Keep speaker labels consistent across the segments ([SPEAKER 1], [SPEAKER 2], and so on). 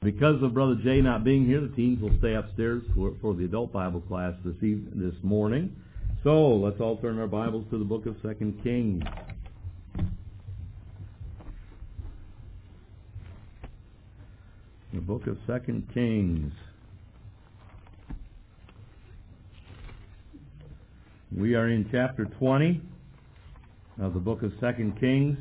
[SPEAKER 1] Because of Brother Jay not being here, the teens will stay upstairs for the adult Bible class this morning. So let's all turn our Bibles to the book of 2 Kings. The book of 2 Kings. We are in chapter 20 of the book of 2 Kings.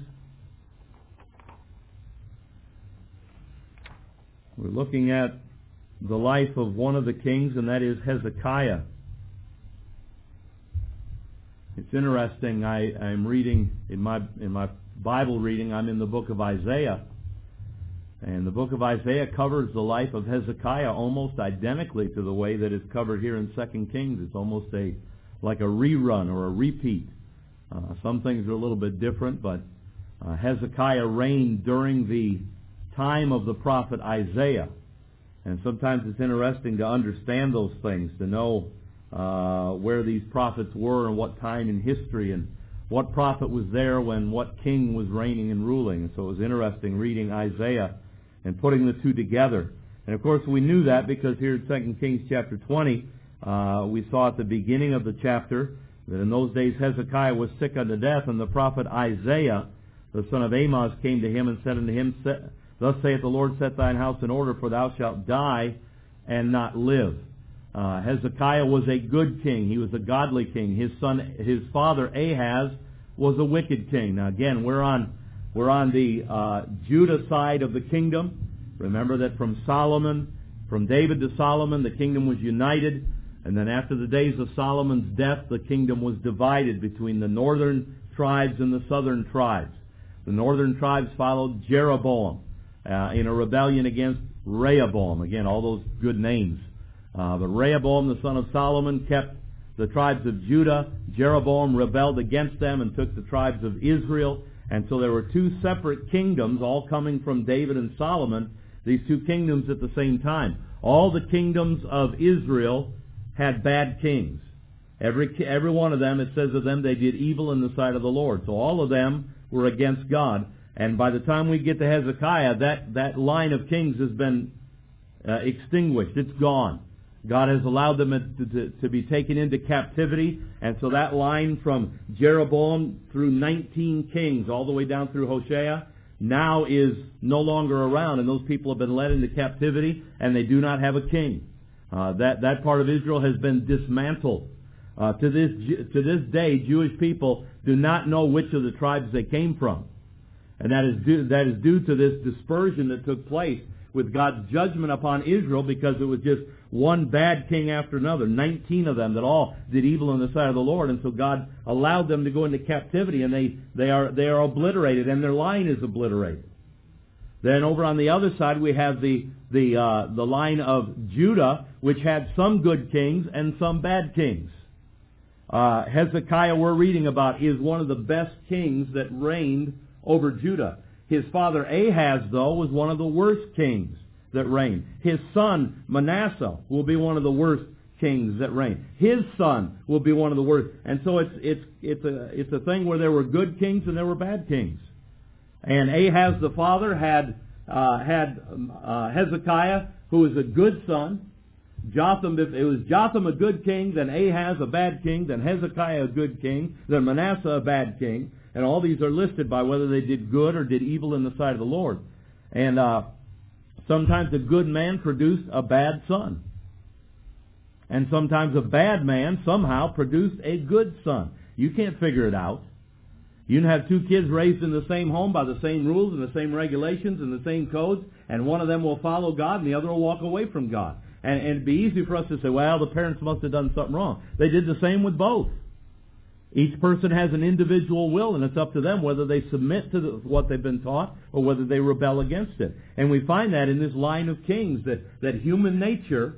[SPEAKER 1] We're looking at the life of one of the kings, and that is Hezekiah. It's interesting. I'm reading in my Bible reading. I'm in the book of Isaiah, and the book of Isaiah covers the life of Hezekiah almost identically to the way that it's covered here in 2 Kings. It's almost like a rerun or a repeat. Some things are a little bit different, but Hezekiah reigned during the time of the prophet Isaiah. And sometimes it's interesting to understand those things, to know where these prophets were and what time in history and what prophet was there when what king was reigning and ruling. And so it was interesting reading Isaiah and putting the two together. And of course we knew that because here in 2 Kings chapter 20, we saw at the beginning of the chapter that in those days Hezekiah was sick unto death, and the prophet Isaiah, the son of Amoz, came to him and said unto him, Thus saith the Lord, set thine house in order, for thou shalt die and not live. Hezekiah was a good king. He was a godly king. His father Ahaz was a wicked king. Now again, we're on the Judah side of the kingdom. Remember that from David to Solomon, the kingdom was united. And then after the days of Solomon's death, the kingdom was divided between the northern tribes and the southern tribes. The northern tribes followed Jeroboam in a rebellion against Rehoboam. Again, all those good names. But Rehoboam, the son of Solomon, kept the tribes of Judah. Jeroboam rebelled against them and took the tribes of Israel. And so there were two separate kingdoms, all coming from David and Solomon, these two kingdoms at the same time. All the kingdoms of Israel had bad kings. Every one of them, it says of them, they did evil in the sight of the Lord. So all of them were against God. And by the time we get to Hezekiah, that line of kings has been extinguished. It's gone. God has allowed them to be taken into captivity. And so that line from Jeroboam through 19 kings, all the way down through Hoshea, now is no longer around. And those people have been led into captivity, and they do not have a king. That part of Israel has been dismantled. To this day, Jewish people do not know which of the tribes they came from. And that is due to this dispersion that took place with God's judgment upon Israel, because it was just one bad king after another, 19 of them that all did evil in the sight of the Lord. And so God allowed them to go into captivity, and they are obliterated, and their line is obliterated. Then over on the other side we have the line of Judah, which had some good kings and some bad kings. Hezekiah, we're reading about, is one of the best kings that reigned over Judah. His father Ahaz, though, was one of the worst kings that reigned. His son Manasseh will be one of the worst kings that reigned. His son will be one of the worst. And so it's a thing where there were good kings and there were bad kings. And Ahaz the father had Hezekiah, who was a good son. It was Jotham a good king, then Ahaz a bad king, then Hezekiah a good king, then Manasseh a bad king. And all these are listed by whether they did good or did evil in the sight of the Lord. And sometimes a good man produced a bad son. And sometimes a bad man somehow produced a good son. You can't figure it out. You can have two kids raised in the same home by the same rules and the same regulations and the same codes, and one of them will follow God and the other will walk away from God. And it'd be easy for us to say, well, the parents must have done something wrong. They did the same with both. Each person has an individual will, and it's up to them whether they submit to what they've been taught or whether they rebel against it. And we find that in this line of kings, that human nature,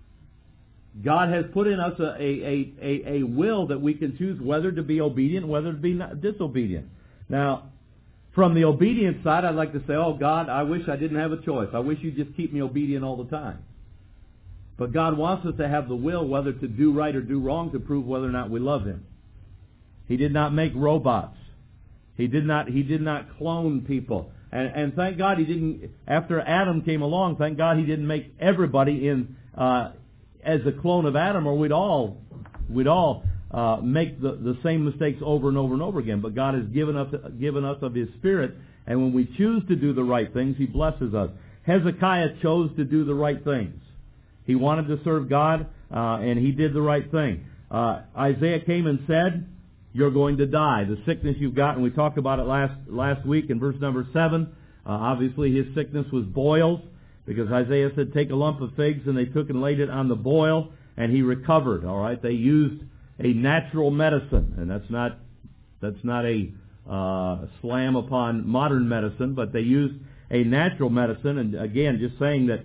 [SPEAKER 1] God has put in us a will that we can choose whether to be obedient, whether to be disobedient. Now, from the obedient side, I'd like to say, oh God, I wish I didn't have a choice. I wish you'd just keep me obedient all the time. But God wants us to have the will whether to do right or do wrong to prove whether or not we love Him. He did not make robots. He did not clone people. And thank God He didn't, after Adam came along, thank God He didn't make everybody as a clone of Adam, or we'd all make the same mistakes over and over and over again. But God has given us of His Spirit, and when we choose to do the right things, He blesses us. Hezekiah chose to do the right things. He wanted to serve God, and he did the right thing. Isaiah came and said, "You're going to die. The sickness you've got," and we talked about it last week in verse number 7. Obviously, his sickness was boils, because Isaiah said, "Take a lump of figs," and they took and laid it on the boil, and he recovered. All right, they used a natural medicine, and that's not a slam upon modern medicine, but they used a natural medicine. And again, just saying that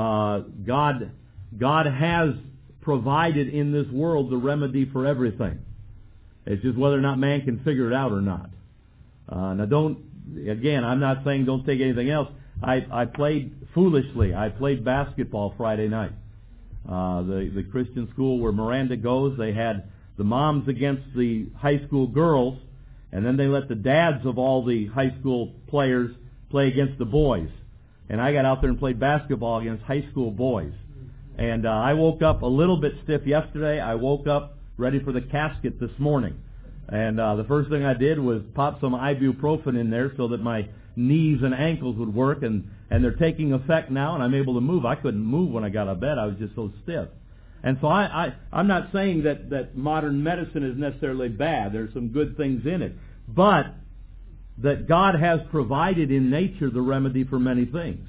[SPEAKER 1] God has provided in this world the remedy for everything. It's just whether or not man can figure it out or not. Now I'm not saying don't take anything else. I played foolishly. I played basketball Friday night. The Christian school where Miranda goes, they had the moms against the high school girls, and then they let the dads of all the high school players play against the boys. And I got out there and played basketball against high school boys. And I woke up a little bit stiff yesterday. I woke up ready for the casket this morning. And the first thing I did was pop some ibuprofen in there so that my knees and ankles would work. And they're taking effect now, and I'm able to move. I couldn't move when I got out of bed. I was just so stiff. And so I'm not saying that modern medicine is necessarily bad. There's some good things in it. But that God has provided in nature the remedy for many things.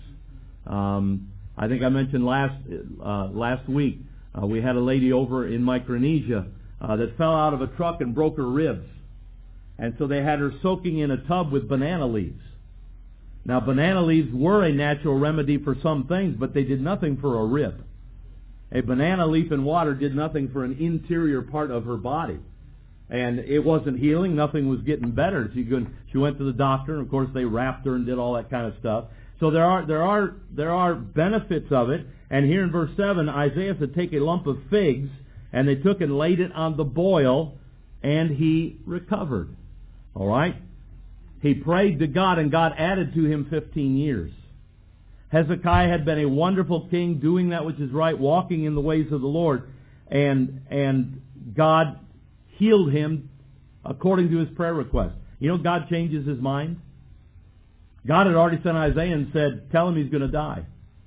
[SPEAKER 1] I think I mentioned last week, we had a lady over in Micronesia that fell out of a truck and broke her ribs. And so they had her soaking in a tub with banana leaves. Now, banana leaves were a natural remedy for some things, but they did nothing for a rib. A banana leaf in water did nothing for an interior part of her body. And it wasn't healing. Nothing was getting better. She went to the doctor, and of course they wrapped her and did all that kind of stuff. So there are benefits of it. And here in verse 7, Isaiah said, "Take a lump of figs," and they took and laid it on the boil, and he recovered. All right? He prayed to God, and God added to him 15 years. Hezekiah had been a wonderful king, doing that which is right, walking in the ways of the Lord, and God healed him according to his prayer request. You know, God changes His mind. God had already sent Isaiah and said, "Tell him he's going to die."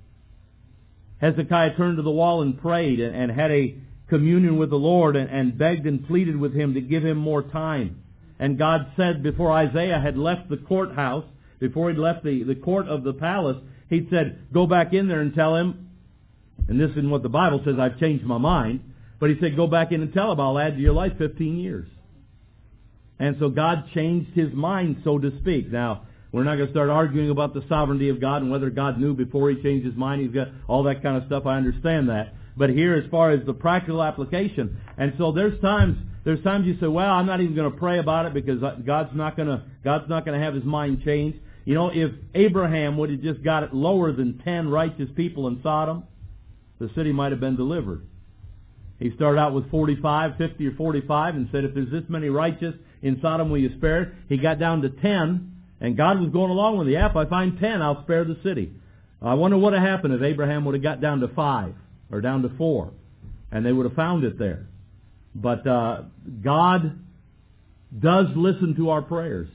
[SPEAKER 1] Hezekiah turned to the wall and prayed and had a communion with the Lord and begged and pleaded with him to give him more time. And God said, before Isaiah had left the courthouse, before he'd left the court of the palace, He'd said, "Go back in there and tell him," and this isn't what the Bible says, "I've changed my mind," but He said, "Go back in and tell him I'll add to your life 15 years. And so God changed His mind, so to speak. Now, we're not going to start arguing about the sovereignty of God and whether God knew before He changed His mind. He's got all that kind of stuff. I understand that. But here, as far as the practical application, and so there's times you say, "Well, I'm not even going to pray about it because God's not going to have His mind changed." You know, if Abraham would have just got it lower than 10 righteous people in Sodom, the city might have been delivered. He started out with 45, 50 or 45, and said, "If there's this many righteous in Sodom, will you spare it?" He got down to 10, and God was going along with it. "Yeah, if I find 10, I'll spare the city." I wonder what would have happened if Abraham would have got down to 5 or down to 4, and they would have found it there. But God does listen to our prayers.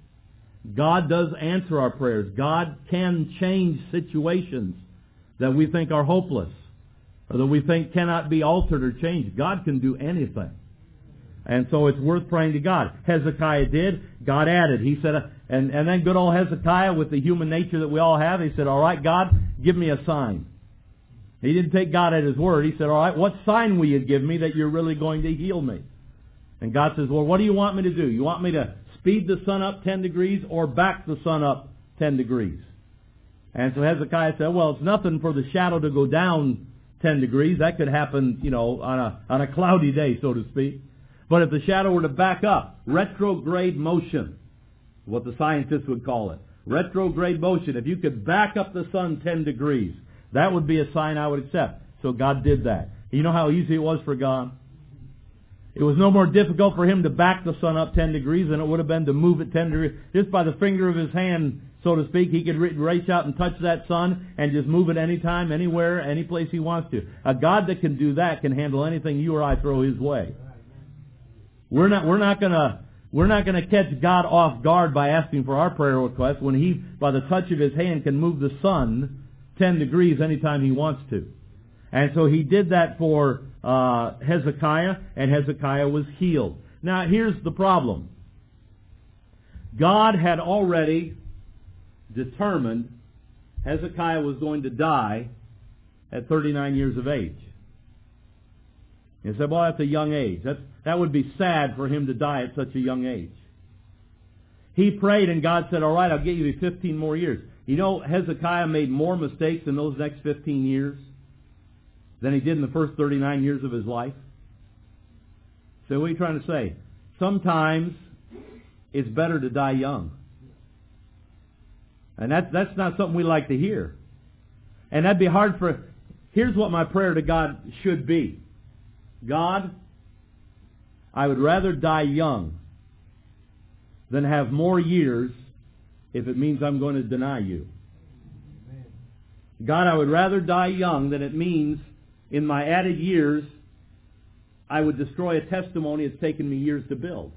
[SPEAKER 1] God does answer our prayers. God can change situations that we think are hopeless or that we think cannot be altered or changed. God can do anything. And so it's worth praying to God. Hezekiah did. God added. He said, and then good old Hezekiah, with the human nature that we all have, he said, "All right, God, give me a sign." He didn't take God at His word. He said, "All right, what sign will you give me that you're really going to heal me?" And God says, "Well, what do you want me to do? You want me to speed the sun up 10 degrees or back the sun up 10 degrees? And so Hezekiah said, "Well, it's nothing for the shadow to go down 10 degrees. That could happen, on a cloudy day, so to speak. But if the shadow were to back up, retrograde motion, what the scientists would call it, retrograde motion, if you could back up the sun 10 degrees, that would be a sign I would accept." So God did that. You know how easy it was for God? It was no more difficult for him to back the sun up 10 degrees than it would have been to move it 10 degrees. Just by the finger of his hand, so to speak, he could reach out and touch that sun and just move it anytime, anywhere, any place he wants to. A God that can do that can handle anything you or I throw his way. We're not gonna catch God off guard by asking for our prayer request when he, by the touch of his hand, can move the sun 10 degrees anytime he wants to. And so he did that for Hezekiah, and Hezekiah was healed. Now here's the problem. God had already determined Hezekiah was going to die at 39 years of age. You said, well, that's a young age. That would be sad for him to die at such a young age. He prayed and God said, all right, I'll give you 15 more years. You know, Hezekiah made more mistakes in those next 15 years than he did in the first 39 years of his life. So what are you trying to say? Sometimes it's better to die young. And that's not something we like to hear. And that'd be hard for... Here's what my prayer to God should be. God, I would rather die young than have more years if it means I'm going to deny you. God, I would rather die young than it means in my added years I would destroy a testimony it's taken me years to build.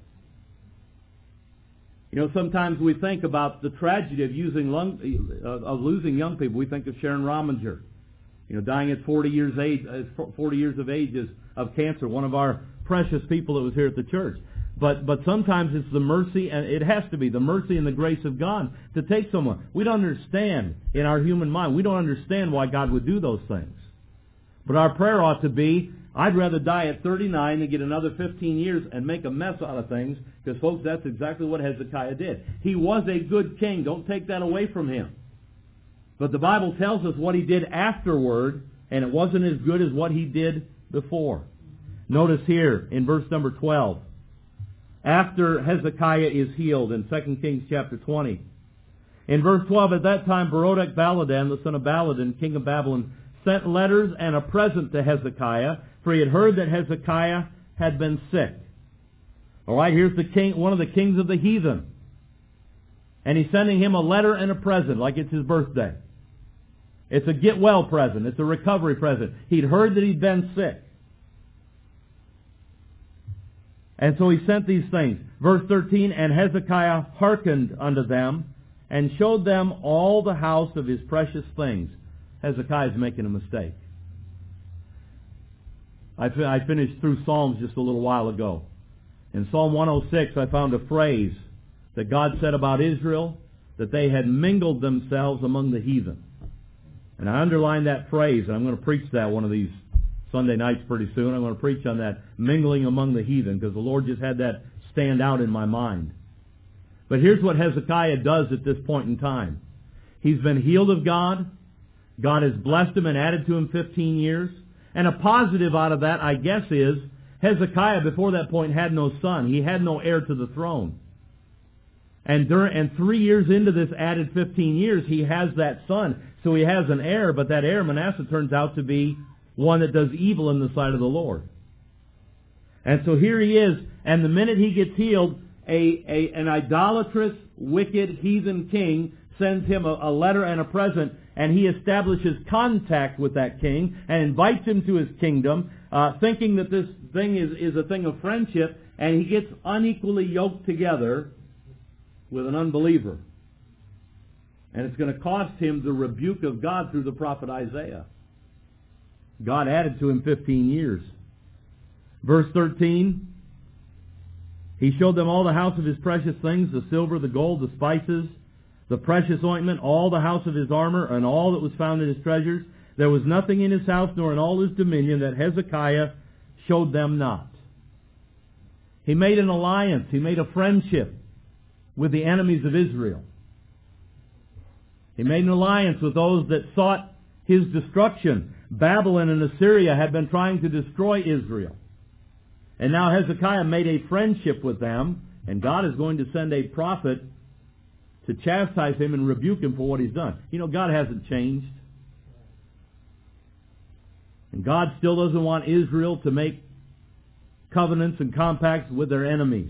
[SPEAKER 1] You know, sometimes we think about the tragedy of losing young people. We think of Sharon Rominger, you know, dying at 40 years of age of cancer. One of our precious people that was here at the church. But sometimes it's the mercy, and it has to be the mercy and the grace of God to take someone. We don't understand in our human mind. We don't understand why God would do those things. But our prayer ought to be, I'd rather die at 39 than get another 15 years and make a mess out of things, because, folks, that's exactly what Hezekiah did. He was a good king. Don't take that away from him. But the Bible tells us what he did afterward, and it wasn't as good as what he did before. Notice here in verse number 12, after Hezekiah is healed in 2 Kings chapter 20. In verse 12, at that time Berodach Baladan, the son of Baladan, king of Babylon, sent letters and a present to Hezekiah, for he had heard that Hezekiah had been sick. All right, here's the king, one of the kings of the heathen. And he's sending him a letter and a present, like it's his birthday. It's a get well present. It's a recovery present. He'd heard that he'd been sick. And so he sent these things. Verse 13, and Hezekiah hearkened unto them, and showed them all the house of his precious things. Hezekiah's making a mistake. I finished through Psalms just a little while ago. In Psalm 106, I found a phrase that God said about Israel, that they had mingled themselves among the heathen. And I underlined that phrase, and I'm going to preach that one of these Sunday nights pretty soon. I'm going to preach on that, mingling among the heathen, because the Lord just had that stand out in my mind. But here's what Hezekiah does at this point in time. He's been healed of God. God has blessed him and added to him 15 years. And a positive out of that, I guess, is Hezekiah before that point had no son. He had no heir to the throne. And 3 years into this added 15 years, he has that son. So he has an heir, but that heir, Manasseh, turns out to be one that does evil in the sight of the Lord. And so here he is, and the minute he gets healed, an idolatrous, wicked, heathen king sends him a letter and a present, and he establishes contact with that king and invites him to his kingdom, thinking that this thing is a thing of friendship, and he gets unequally yoked together with an unbeliever. And it's going to cost him the rebuke of God through the prophet Isaiah. God added to him 15 years. Verse 13, he showed them all the house of his precious things, the silver, the gold, the spices, the precious ointment, all the house of his armor, and all that was found in his treasures. There was nothing in his house nor in all his dominion that Hezekiah showed them not. He made an alliance. He made a friendship with the enemies of Israel. He made an alliance with those that sought his destruction. Babylon and Assyria had been trying to destroy Israel. And now Hezekiah made a friendship with them, and God is going to send a prophet to chastise him and rebuke him for what he's done. You know, God hasn't changed. And God still doesn't want Israel to make covenants and compacts with their enemies.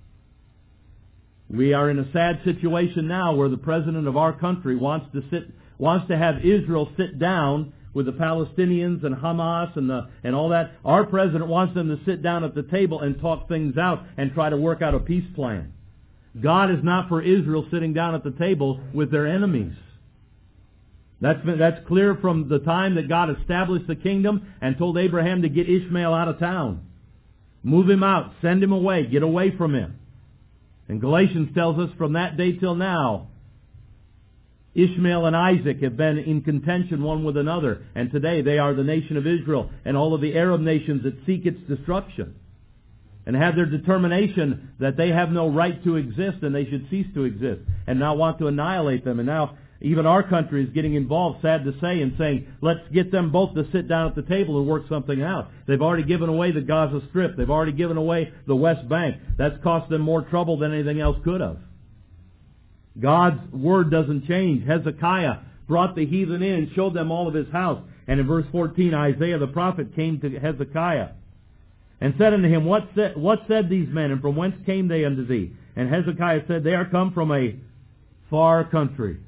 [SPEAKER 1] We are in a sad situation now where the president of our country wants to have Israel sit down with the Palestinians and Hamas and all that. Our president wants them to sit down at the table and talk things out and try to work out a peace plan. God is not for Israel sitting down at the table with their enemies. That's clear from the time that God established the kingdom and told Abraham to get Ishmael out of town. Move him out, send him away, get away from him. And Galatians tells us from that day till now, Ishmael and Isaac have been in contention one with another. And today they are the nation of Israel and all of the Arab nations that seek its destruction. And have their determination that they have no right to exist and they should cease to exist. And now want to annihilate them. And now even our country is getting involved, sad to say, and saying, let's get them both to sit down at the table and work something out. They've already given away the Gaza Strip. They've already given away the West Bank. That's cost them more trouble than anything else could have. God's word doesn't change. Hezekiah brought the heathen in and showed them all of his house. And in verse 14, Isaiah the prophet came to Hezekiah and said unto him, What said these men, and from whence came they unto thee? And Hezekiah said, They are come from a far country.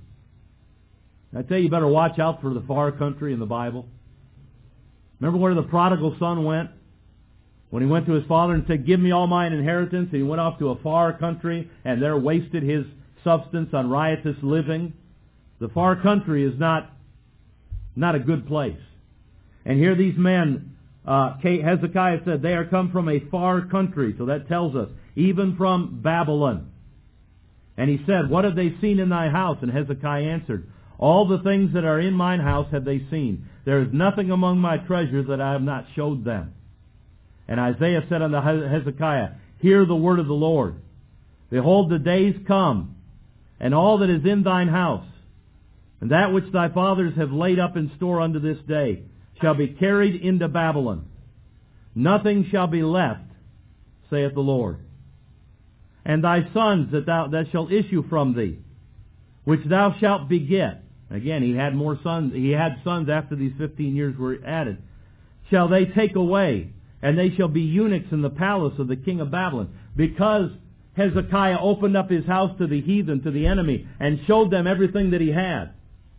[SPEAKER 1] I tell you, you better watch out for the far country in the Bible. Remember where the prodigal son went? When he went to his father and said, Give me all mine inheritance, and he went off to a far country and there wasted his substance on riotous living. The far country is not a good place. And here these men, Hezekiah said, they are come from a far country. So that tells us, even from Babylon. And he said, What have they seen in thy house? And Hezekiah answered, All the things that are in mine house have they seen. There is nothing among my treasures that I have not showed them. And Isaiah said unto Hezekiah, Hear the word of the Lord. Behold, the days come, and all that is in thine house, and that which thy fathers have laid up in store unto this day, shall be carried into Babylon. Nothing shall be left, saith the Lord. And thy sons that shall issue from thee, which thou shalt beget. Again, he had more sons. He had sons after these 15 years were added. Shall they take away, and they shall be eunuchs in the palace of the king of Babylon. Because Hezekiah opened up his house to the heathen, to the enemy, and showed them everything that he had.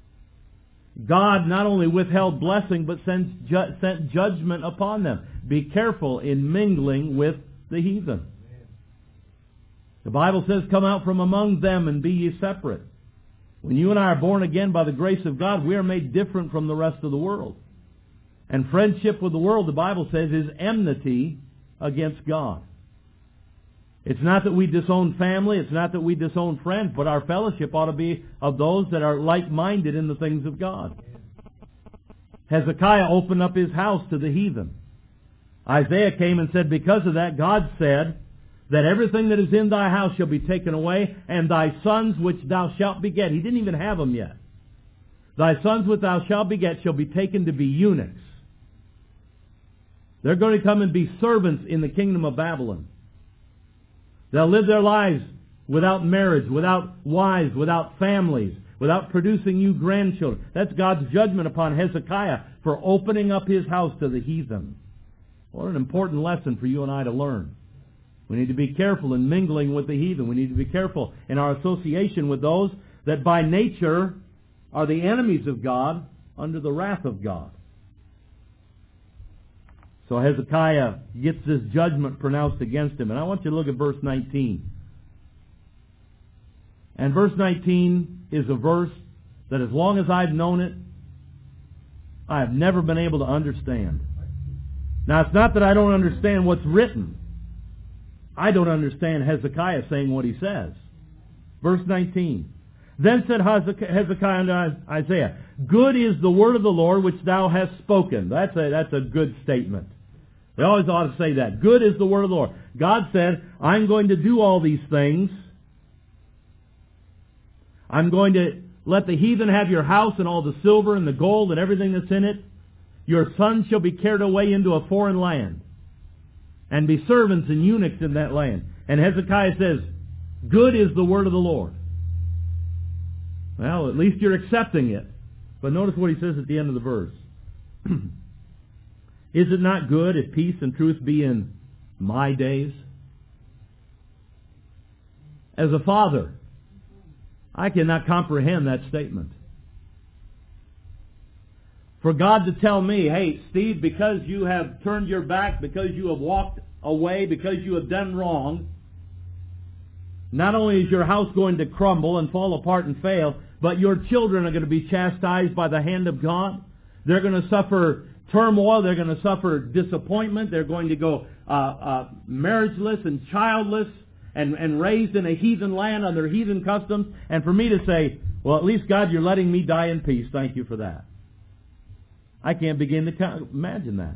[SPEAKER 1] God not only withheld blessing, but sent judgment upon them. Be careful in mingling with the heathen. The Bible says, Come out from among them and be ye separate. When you and I are born again by the grace of God, we are made different from the rest of the world. And friendship with the world, the Bible says, is enmity against God. It's not that we disown family, it's not that we disown friends, but our fellowship ought to be of those that are like-minded in the things of God. Hezekiah opened up his house to the heathen. Isaiah came and said, because of that, God said that everything that is in thy house shall be taken away, and thy sons which thou shalt beget. He didn't even have them yet. Thy sons which thou shalt beget shall be taken to be eunuchs. They're going to come and be servants in the kingdom of Babylon. They'll live their lives without marriage, without wives, without families, without producing you grandchildren. That's God's judgment upon Hezekiah for opening up his house to the heathen. What an important lesson for you and I to learn. We need to be careful in mingling with the heathen. We need to be careful in our association with those that by nature are the enemies of God under the wrath of God. So Hezekiah gets this judgment pronounced against him. And I want you to look at verse 19. And verse 19 is a verse that as long as I've known it, I have never been able to understand. Now, it's not that I don't understand what's written. I don't understand Hezekiah saying what he says. Verse 19. Then said Hezekiah unto Isaiah, Good is the word of the Lord which thou hast spoken. That's a good statement. We always ought to say that. Good is the word of the Lord. God said, I'm going to do all these things. I'm going to let the heathen have your house and all the silver and the gold and everything that's in it. Your sons shall be carried away into a foreign land and be servants and eunuchs in that land. And Hezekiah says, Good is the word of the Lord. Well, at least you're accepting it. But notice what he says at the end of the verse. Is it not good if peace and truth be in My days? As a father, I cannot comprehend that statement. For God to tell me, hey, Steve, because you have turned your back, because you have walked away, because you have done wrong, not only is your house going to crumble and fall apart and fail, but your children are going to be chastised by the hand of God. They're going to suffer turmoil. They're going to suffer disappointment. They're going to go marriageless and childless and raised in a heathen land under heathen customs. And for me to say, well, at least, God, you're letting me die in peace. Thank you for that. I can't begin to imagine that.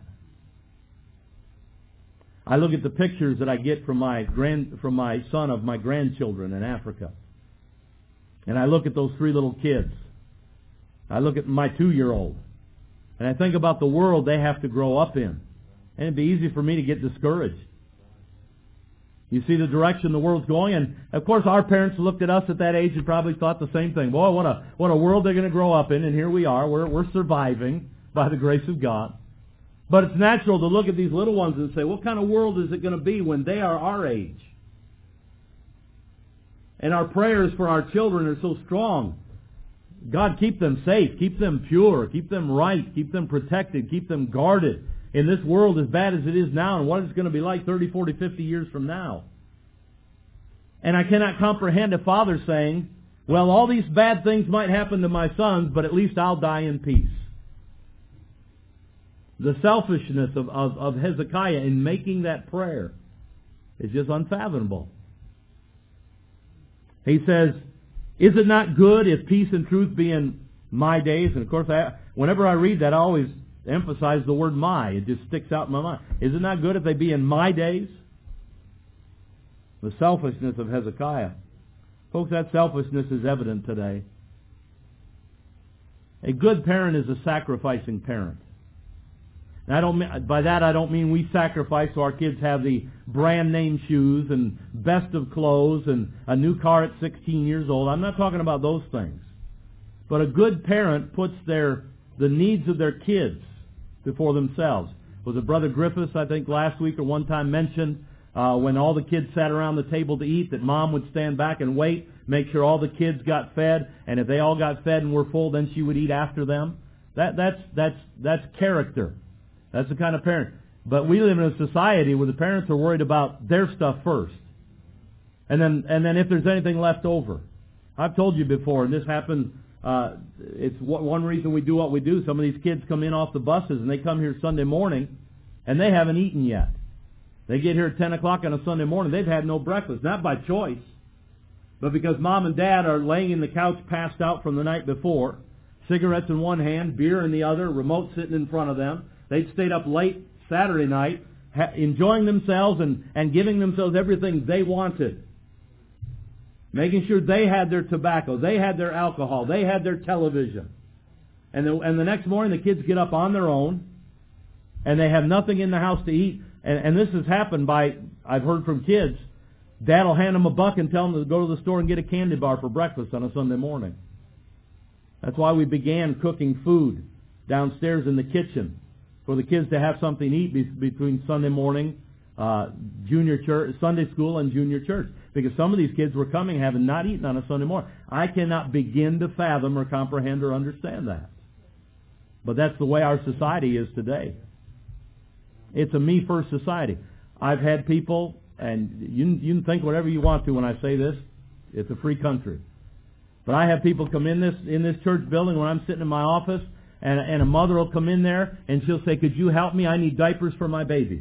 [SPEAKER 1] I look at the pictures that I get from my son of my grandchildren in Africa. And I look at those 3 little kids. I look at my 2-year-old. And I think about the world they have to grow up in. And it'd be easy for me to get discouraged. You see the direction the world's going, and of course our parents looked at us at that age and probably thought the same thing. Boy, what a world they're going to grow up in, and here we are. We're surviving by the grace of God. But it's natural to look at these little ones and say, what kind of world is it going to be when they are our age? And our prayers for our children are so strong. God, keep them safe, keep them pure, keep them right, keep them protected, keep them guarded in this world as bad as it is now and what it's going to be like 30, 40, 50 years from now. And I cannot comprehend a father saying, well, all these bad things might happen to my sons, but at least I'll die in peace. The selfishness of Hezekiah in making that prayer is just unfathomable. He says, is it not good if peace and truth be in my days? And of course, whenever I read that, I always emphasize the word my. It just sticks out in my mind. Is it not good if they be in my days? The selfishness of Hezekiah. Folks, that selfishness is evident today. A good parent is a sacrificing parent. By that I don't mean we sacrifice so our kids have the brand name shoes and best of clothes and a new car at 16 years old. I'm not talking about those things. But a good parent puts the needs of their kids before themselves. Was it Brother Griffiths, I think, last week or one time mentioned when all the kids sat around the table to eat that Mom would stand back and wait, make sure all the kids got fed, and if they all got fed and were full, then she would eat after them. That's character. That's the kind of parent. But we live in a society where the parents are worried about their stuff first. And then if there's anything left over. I've told you before, and this happened, it's one reason we do what we do. Some of these kids come in off the buses and they come here Sunday morning and they haven't eaten yet. They get here at 10 o'clock on a Sunday morning. They've had no breakfast, not by choice, but because Mom and Dad are laying in the couch passed out from the night before, cigarettes in one hand, beer in the other, remote sitting in front of them. They'd stayed up late Saturday night, enjoying themselves and giving themselves everything they wanted. Making sure they had their tobacco, they had their alcohol, they had their television. And the next morning the kids get up on their own, and they have nothing in the house to eat. And this has happened I've heard from kids, Dad will hand them $1 and tell them to go to the store and get a candy bar for breakfast on a Sunday morning. That's why we began cooking food downstairs in the kitchen, for the kids to have something to eat between Sunday morning, junior church, Sunday school, and junior church. Because some of these kids were coming having not eaten on a Sunday morning. I cannot begin to fathom or comprehend or understand that. But that's the way our society is today. It's a me-first society. I've had people, and you can think whatever you want to when I say this. It's a free country. But I have people come in this church building when I'm sitting in my office, and a mother will come in there and she'll say, could you help me? I need diapers for my baby.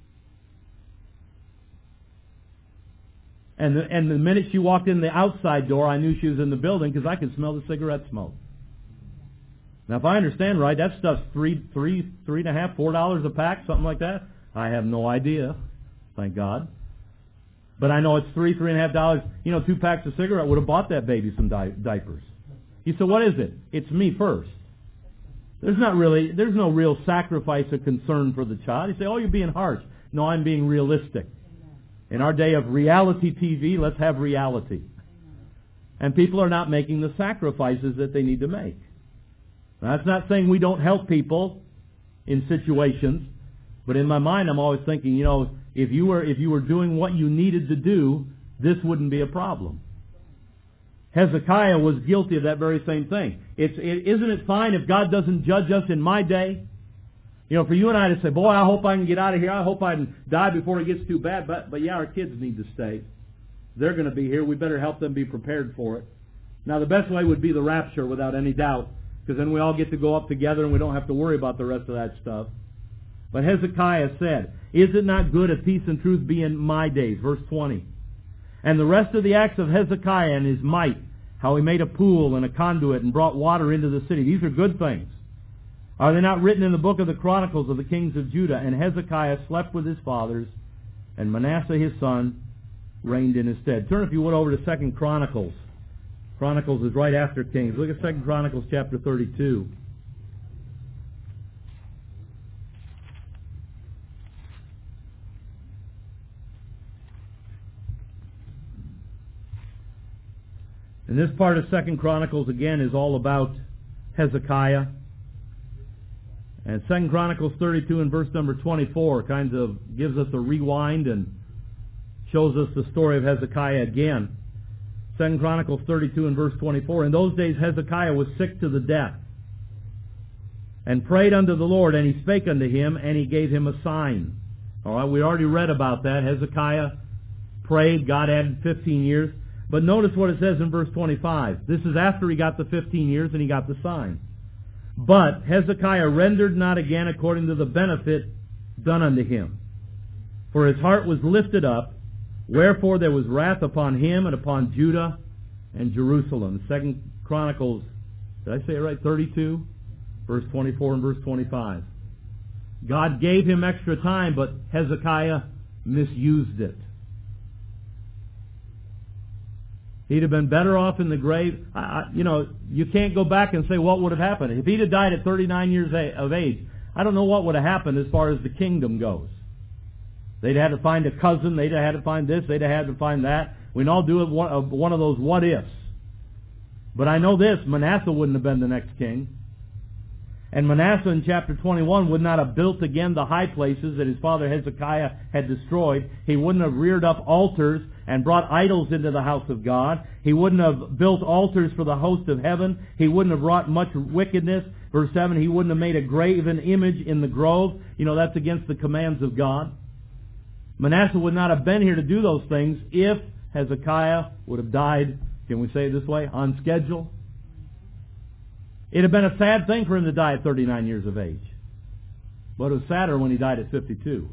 [SPEAKER 1] And the minute she walked in the outside door, I knew she was in the building because I could smell the cigarette smoke. Now, if I understand right, that stuff's $3.50, $4 a pack, something like that. I have no idea, thank God. But I know it's $3.50. 2 packs of cigarette would have bought that baby some diapers. You say, what is it? It's me first. There's no real sacrifice or concern for the child. You say, oh, you're being harsh. No, I'm being realistic. In our day of reality TV, let's have reality. And people are not making the sacrifices that they need to make. Now, that's not saying we don't help people in situations, but in my mind I'm always thinking, if you were doing what you needed to do, this wouldn't be a problem. Hezekiah was guilty of that very same thing. Isn't it fine if God doesn't judge us in my day? You know, for you and I to say, boy, I hope I can get out of here. I hope I can die before it gets too bad. But yeah, our kids need to stay. They're going to be here. We better help them be prepared for it. Now, the best way would be the rapture, without any doubt, because then we all get to go up together and we don't have to worry about the rest of that stuff. But Hezekiah said, is it not good if peace and truth be in my days? Verse 20. And the rest of the acts of Hezekiah and his might, how he made a pool and a conduit and brought water into the city. These are good things. Are they not written in the book of the Chronicles of the kings of Judah? And Hezekiah slept with his fathers, and Manasseh his son reigned in his stead. Turn, if you would, over to 2 Chronicles. Chronicles is right after Kings. Look at 2 Chronicles chapter 32. And this part of 2 Chronicles, again, is all about Hezekiah. And 2 Chronicles 32 and verse number 24 kind of gives us a rewind and shows us the story of Hezekiah again. 2 Chronicles 32 and verse 24. In those days Hezekiah was sick to the death, and prayed unto the Lord, and he spake unto him, and he gave him a sign. All right, we already read about that. Hezekiah prayed, God added 15 years. But notice what it says in verse 25. This is after he got the 15 years and he got the sign. But Hezekiah rendered not again according to the benefit done unto him. For his heart was lifted up, wherefore there was wrath upon him and upon Judah and Jerusalem. 2 Chronicles, did I say it right? 32, verse 24 and verse 25. God gave him extra time, but Hezekiah misused it. He'd have been better off in the grave. You can't go back and say what would have happened. If he'd have died at 39 years of age, I don't know what would have happened as far as the kingdom goes. They'd have had to find a cousin. They'd have had to find this. They'd have had to find that. We can all do one of those what-ifs. But I know this, Manasseh wouldn't have been the next king. And Manasseh in chapter 21 would not have built again the high places that his father Hezekiah had destroyed. He wouldn't have reared up altars and brought idols into the house of God. He wouldn't have built altars for the host of heaven. He wouldn't have wrought much wickedness. Verse 7, he wouldn't have made a graven image in the grove. That's against the commands of God. Manasseh would not have been here to do those things if Hezekiah would have died, can we say it this way, on schedule. It'd have been a sad thing for him to die at 39 years of age. But it was sadder when he died at 52.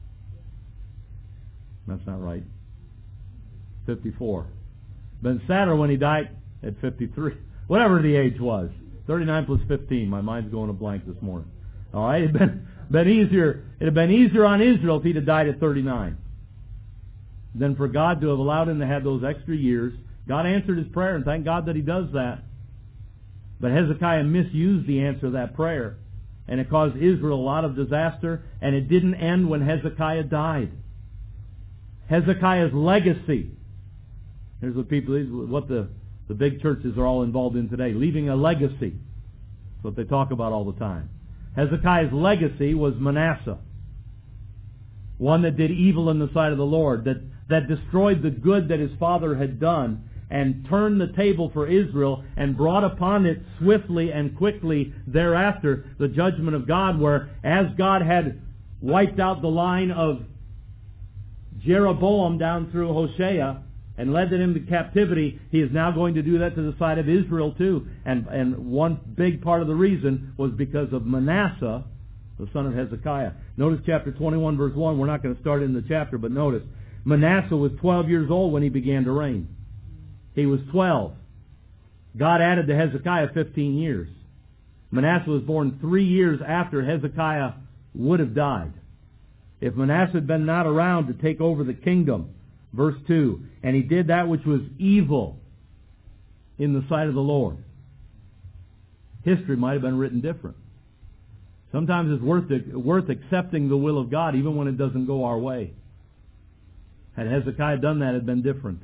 [SPEAKER 1] That's not right. 54. Been sadder when he died at 53. Whatever the age was. 39 plus 15. My mind's going a blank this morning. All right? It'd been easier. It'd have been easier on Israel if he'd have died at 39 than for God to have allowed him to have those extra years. God answered his prayer, and thank God that he does that. But Hezekiah misused the answer to that prayer, and it caused Israel a lot of disaster, and it didn't end when Hezekiah died. Hezekiah's legacy. Here's what the big churches are all involved in today, leaving a legacy. That's what they talk about all the time. Hezekiah's legacy was Manasseh, one that did evil in the sight of the Lord, that destroyed the good that his father had done, and turned the table for Israel and brought upon it swiftly and quickly thereafter the judgment of God, where as God had wiped out the line of Jeroboam down through Hosea and led them into captivity, he is now going to do that to the side of Israel too. And one big part of the reason was because of Manasseh, the son of Hezekiah. Notice chapter 21 verse 1. We're not going to start in the chapter, but notice Manasseh was 12 years old when he began to reign. He was 12. God added to Hezekiah 15 years. Manasseh was born 3 years after Hezekiah would have died. If Manasseh had been not around to take over the kingdom, verse 2, and he did that which was evil in the sight of the Lord, history might have been written different. Sometimes it's worth accepting the will of God even when it doesn't go our way. Had Hezekiah done that, it had been different.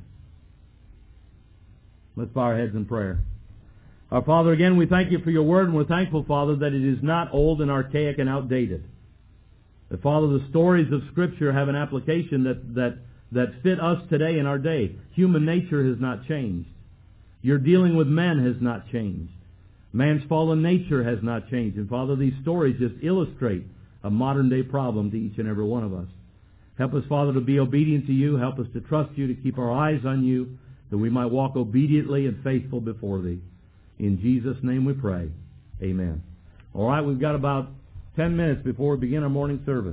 [SPEAKER 1] Let's bow our heads in prayer. Our Father, again, we thank you for your word, and we're thankful, Father, that it is not old and archaic and outdated. That, Father, the stories of Scripture have an application that fit us today in our day. Human nature has not changed. Your dealing with men has not changed. Man's fallen nature has not changed. And Father, these stories just illustrate a modern day problem to each and every one of us. Help us, Father, to be obedient to You. Help us to trust You, to keep our eyes on You, that we might walk obediently and faithful before Thee. In Jesus' name we pray. Amen. All right, we've got about 10 minutes before we begin our morning service.